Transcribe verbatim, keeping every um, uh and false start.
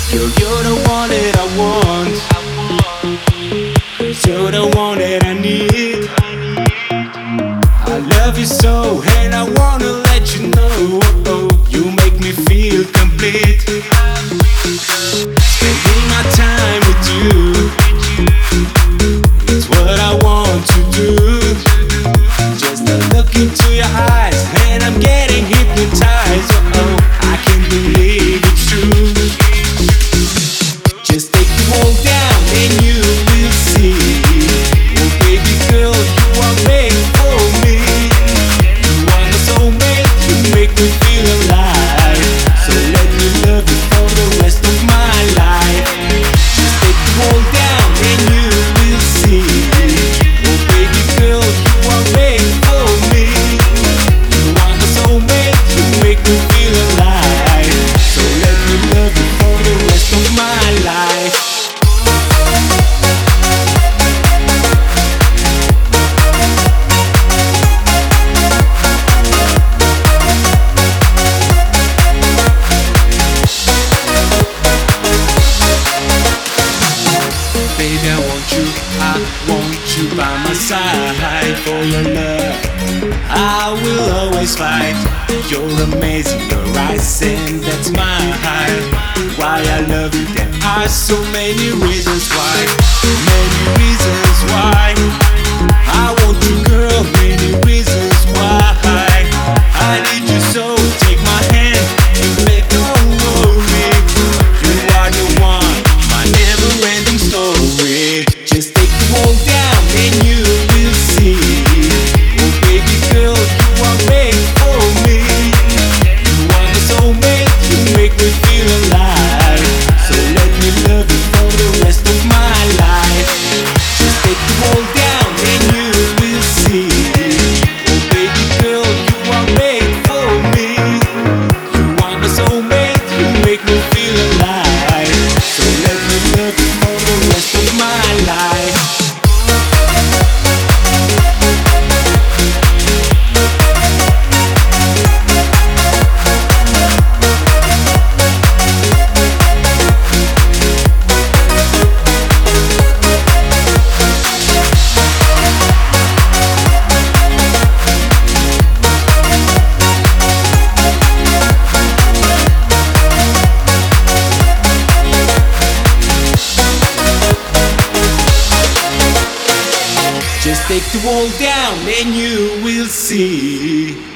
You're, you're the one that I want. You're the one that I need. I love you so, and I wanna let you know, you make me feel complete. Spending my time with you, it's what I want to do. Just a look into your eyes, and I'm getting hypnotized. Oh, I can't believe it's true. Just take the whole down, and you will see. Oh, baby girl, you are made for me. You are my soulmate, you make me feel alive. So let me love you for the rest of my life. Just take the whole down, and you will see. Oh, baby girl, you are made for me. You are my soulmate, you make me feel alive. So let me love you for the rest of my life. Baby, I want you, I want you by my side. For your love, I will always fight. You're amazing, your eyes, and that's my height. Why I love you, there are so many reasons why. Many reasons why I want you, girl, many reasons why I need you so. Take my hand and babe, don't worry. You are the one, my never-ending story. Just take the whole down and you will see. Oh, baby girl, you are made for me. You are my soulmate, you make me feel alive. So let me love you for the rest of my life. Just take the whole down and you will see. Oh, baby girl, you are made for me. You are my soulmate, you make me feel alive. So let me love you for the rest of my life. Just take the wall down and you will see.